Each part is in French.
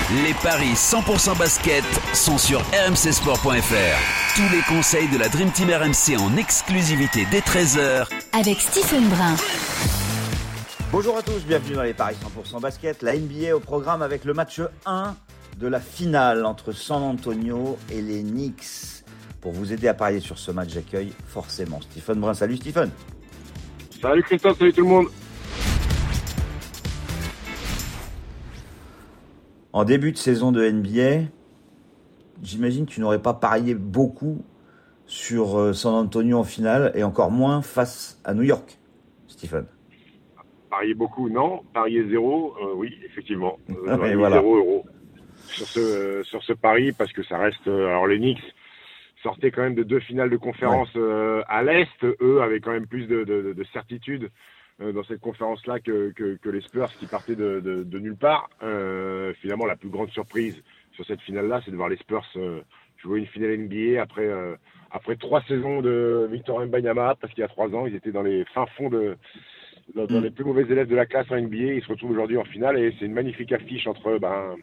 Les paris 100% basket sont sur rmcsport.fr. Tous les conseils de la Dream Team RMC en exclusivité dès 13h avec Stephen Brun. Bonjour à tous, bienvenue dans les paris 100% basket. La NBA au programme avec le match 1 de la finale entre San Antonio et les Knicks. Pour vous aider à parier sur ce match, j'accueille forcément Stephen Brun. Salut Stephen. Salut Christophe, salut tout le monde. En début de saison de NBA, j'imagine que tu n'aurais pas parié beaucoup sur San Antonio en finale et encore moins face à New York, Stephen. Parier beaucoup, non. Parier zéro, oui, effectivement. Et voilà. 0 euros sur ce pari parce que ça reste... alors les Knicks sortaient quand même de 2 finales de conférence à l'Est. Eux avaient quand même plus de certitude dans cette conférence-là que les Spurs qui partaient de nulle part. Finalement, la plus grande surprise sur cette finale-là, c'est de voir les Spurs jouer une finale NBA après 3 saisons de Victor Wembanyama, parce qu'il y a 3 ans, ils étaient dans les fins fonds dans les plus mauvais élèves de la classe en NBA. Ils se retrouvent aujourd'hui en finale et c'est une magnifique affiche entre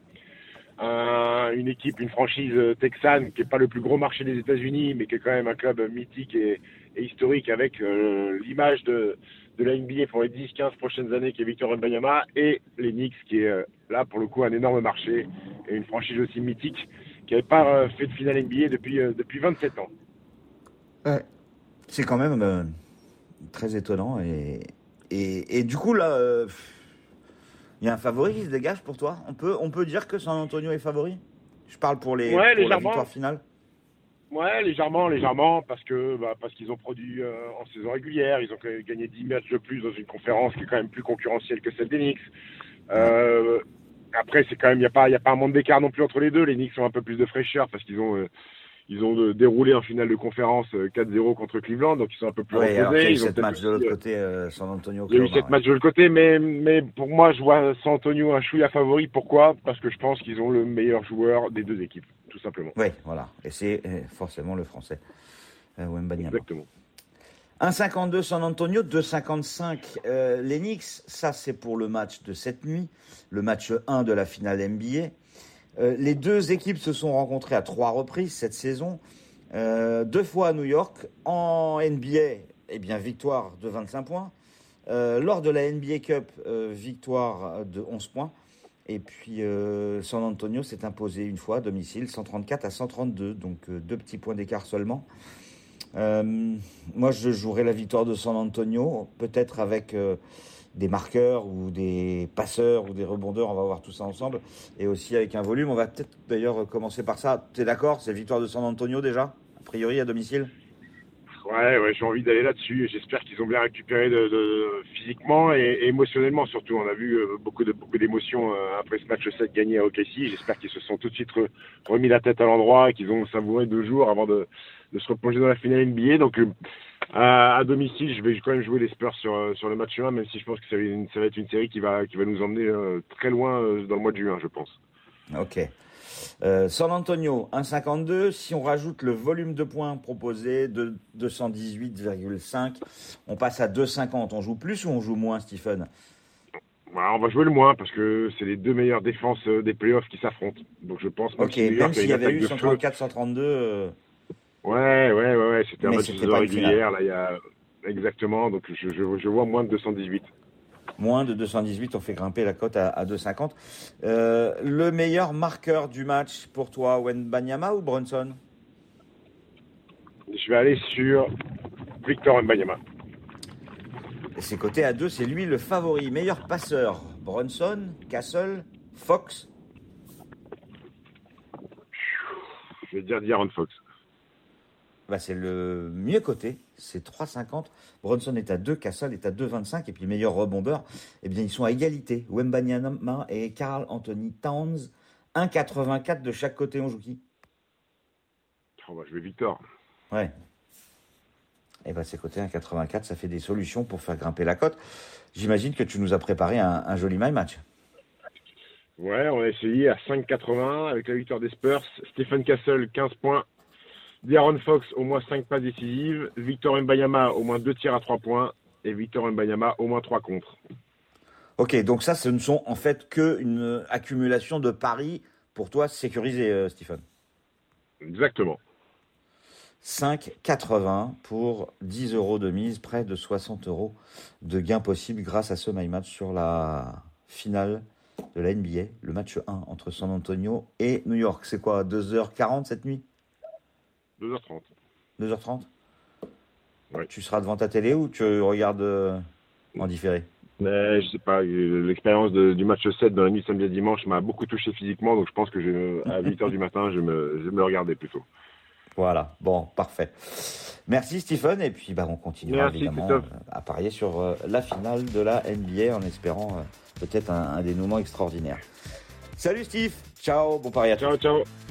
une équipe, une franchise texane qui n'est pas le plus gros marché des États-Unis, mais qui est quand même un club mythique et historique avec l'image de la NBA pour les 10-15 prochaines années qui est Victor Wembanyama, et les Knicks qui est là pour le coup un énorme marché et une franchise aussi mythique qui n'avait pas fait de finale NBA depuis 27 ans. Ouais. C'est quand même très étonnant et du coup là il y a un favori qui se dégage pour toi. On peut dire que San Antonio est favori. Je parle pour la victoire finale. Ouais, légèrement, parce qu'ils ont produit en saison régulière, ils ont gagné 10 matchs de plus dans une conférence qui est quand même plus concurrentielle que celle des Knicks. Après, c'est quand même, il y a pas un monde d'écart non plus entre les deux. Les Knicks ont un peu plus de fraîcheur parce qu'ils ont déroulé en finale de conférence 4-0 contre Cleveland, donc ils sont un peu plus reposés. Alors, il y a eu 7 matchs de l'autre côté, San Antonio. Il y a eu 7 matchs de l'autre côté, mais pour moi, je vois San Antonio un chouïa favori. Pourquoi ? Parce que je pense qu'ils ont le meilleur joueur des deux équipes, tout simplement. Oui, voilà. Et c'est forcément le français, Wembanyama. Exactement. 1,52 San Antonio, 2,55 les Knicks. Ça, c'est pour le match de cette nuit, le match 1 de la finale NBA. Les deux équipes se sont rencontrées à 3 reprises cette saison, 2 fois à New York. En NBA, victoire de 25 points. Lors de la NBA Cup, victoire de 11 points. Et puis San Antonio s'est imposé une fois à domicile, 134-132, donc 2 petits points d'écart seulement. Moi, je jouerais la victoire de San Antonio, peut-être avec des marqueurs ou des passeurs ou des rebondeurs, on va voir tout ça ensemble, et aussi avec un volume. On va peut-être d'ailleurs commencer par ça. Tu es d'accord ? C'est victoire de San Antonio déjà, a priori à domicile ? Ouais, j'ai envie d'aller là-dessus. J'espère qu'ils ont bien récupéré physiquement et émotionnellement surtout. On a vu beaucoup d'émotions après ce match 7 gagné à OKC. J'espère qu'ils se sont tout de suite remis la tête à l'endroit et qu'ils ont savouré 2 jours avant de se replonger dans la finale NBA. Donc à domicile, je vais quand même jouer les Spurs sur le match 1, même si je pense que ça va être une série qui va nous emmener très loin dans le mois de juin, je pense. Ok. San Antonio, 1,52. Si on rajoute le volume de points proposé de 218,5, on passe à 2,50. On joue plus ou on joue moins, Stephen ? On va jouer le moins parce que c'est les 2 meilleures défenses des playoffs qui s'affrontent. Donc je pense même s'il y avait eu 134-132. Ouais, c'était un match de saison régulière. Là, il y a exactement. Donc je vois moins de 218. Moins de 218, on fait grimper la cote à 2,50. Le meilleur marqueur du match pour toi, Wembanyama ou Brunson ? Je vais aller sur Victor Wembanyama. C'est coté à 2, c'est lui le favori. Meilleur passeur, Brunson, Castle, Fox ? Je vais dire De'Aaron Fox. C'est le mieux coté, c'est 3,50. Brunson est à 2, Castle est à 2,25. Et puis meilleur rebondeur, ils sont à égalité. Wembanyama et Karl Anthony Towns, 1,84 de chaque côté. On joue qui ? Je vais Victor. Ouais. C'est coté 1,84, ça fait des solutions pour faire grimper la cote. J'imagine que tu nous as préparé un joli my match. Ouais, on a essayé à 5,80 avec la victoire des Spurs. Stephen Castle, 15 points. De'Aaron Fox, au moins 5 passes décisives. Victor Wembanyama, au moins 2 tirs à 3 points. Et Victor Wembanyama, au moins 3 contres. Ok, donc ça, ce ne sont en fait qu'une accumulation de paris pour toi sécurisé, Stephen. Exactement. 5,80 pour 10 € de mise, près de 60 € de gain possible grâce à ce My Match sur la finale de la NBA, le match 1 entre San Antonio et New York. C'est quoi, 2h40 cette nuit? 2h30. 2h30 ? Ouais. Tu seras devant ta télé ou tu regardes en différé? Mais je sais pas, l'expérience du match 7 dans la nuit samedi et dimanche m'a beaucoup touché physiquement, donc je pense que à 8h du matin, je vais me regarder plutôt. Voilà, bon, parfait. Merci Stephen, et puis on continuera évidemment à parier sur la finale de la NBA en espérant peut-être un dénouement extraordinaire. Salut Steve, ciao, bon pari à tous. Ciao.